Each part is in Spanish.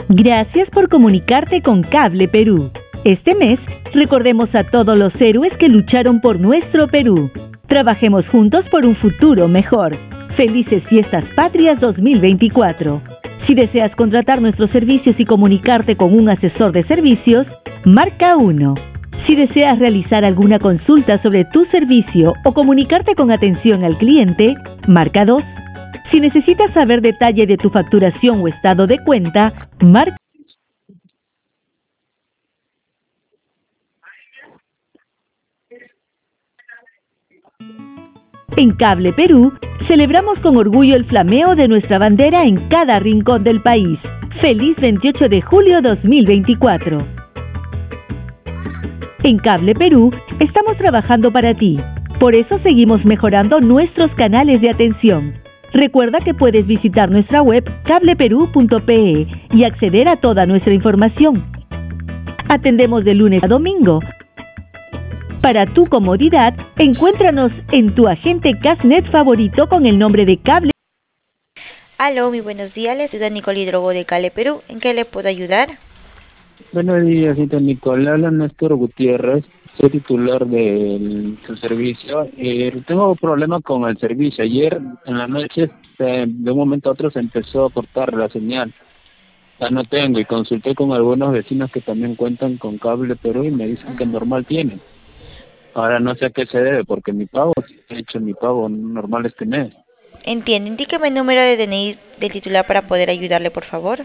Gracias por comunicarte con Cable Perú. Este mes, recordemos a todos los héroes que lucharon por nuestro Perú. Trabajemos juntos por un futuro mejor. Felices Fiestas Patrias 2024. Si deseas contratar nuestros servicios y comunicarte con un asesor de servicios, marca 1. Si deseas realizar alguna consulta sobre tu servicio o comunicarte con atención al cliente, marca 2. Si necesitas saber detalle de tu facturación o estado de cuenta, marca. En Cable Perú, celebramos con orgullo el flameo de nuestra bandera en cada rincón del país. ¡Feliz 28 de julio 2024! En Cable Perú, estamos trabajando para ti. Por eso seguimos mejorando nuestros canales de atención. Recuerda que puedes visitar nuestra web cableperú.pe y acceder a toda nuestra información. Atendemos de lunes a domingo. Para tu comodidad, encuéntranos en tu agente Casnet favorito con el nombre de Cable. Aló, muy buenos días, les ayuda Nicole Hidrogo de Cable Perú. ¿En qué le puedo ayudar? Buenos días, señorita Nicole. Habla Néstor Gutiérrez, soy titular de su servicio. Tengo problemas con el servicio. Ayer en la noche, de un momento a otro, se empezó a cortar la señal. Ya no tengo, y consulté con algunos vecinos que también cuentan con Cable Perú y me dicen que normal tienen. Ahora no sé a qué se debe, porque he hecho mi pago normal este mes. Entiendo, indíqueme el número de DNI del titular para poder ayudarle, por favor.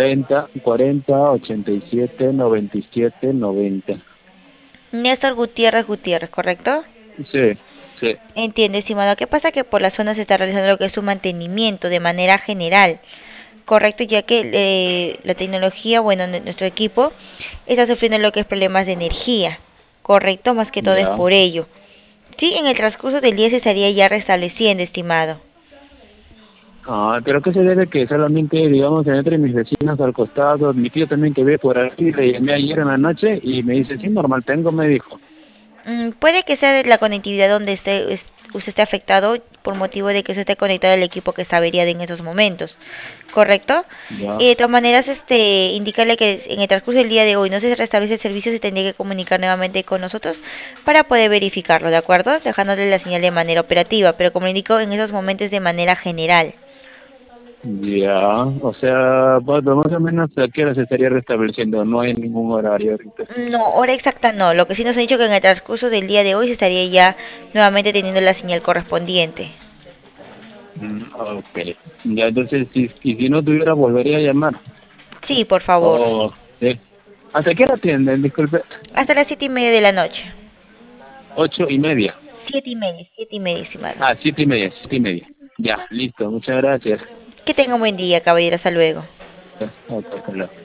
40 87 97 90. Néstor Gutiérrez, ¿correcto? Sí, sí. Entiendo, estimado. ¿Qué pasa? Que por la zona se está realizando lo que es su mantenimiento de manera general, correcto, ya que la tecnología, bueno, nuestro equipo está sufriendo lo que es problemas de energía, correcto, más que todo es Ya. por ello. Sí, en el transcurso del día se estaría ya restableciendo, estimado. Pero ¿qué se debe que solamente, digamos, entre mis vecinos al costado, mi tío también que ve por aquí, le llamé ayer en la noche y me dice, sí, normal tengo, me dijo. Puede que sea de la conectividad donde usted esté afectado por motivo de que usted esté conectado al equipo que está averiado en esos momentos, ¿correcto? Ya. Y de todas maneras, indicarle que en el transcurso del día de hoy no se restablece el servicio, se tendría que comunicar nuevamente con nosotros para poder verificarlo, ¿de acuerdo? Dejándole la señal de manera operativa, pero como le indico, en esos momentos de manera general. Ya, o sea, bueno, más o menos a qué hora se estaría restableciendo, no hay ningún horario ahorita. No, hora exacta no. Lo que sí nos han dicho que en el transcurso del día de hoy se estaría ya nuevamente teniendo la señal correspondiente. Ok. Ya, entonces, y si no tuviera, volvería a llamar. Sí, por favor. Sí. ¿Hasta qué hora atienden? Disculpe. Hasta las 7:30 de la noche. 8:30. 7:30, estimado. 7:30, 7:30. Ya, listo, muchas gracias. Que tenga un buen día, caballero. Hasta luego. Ok, hasta luego.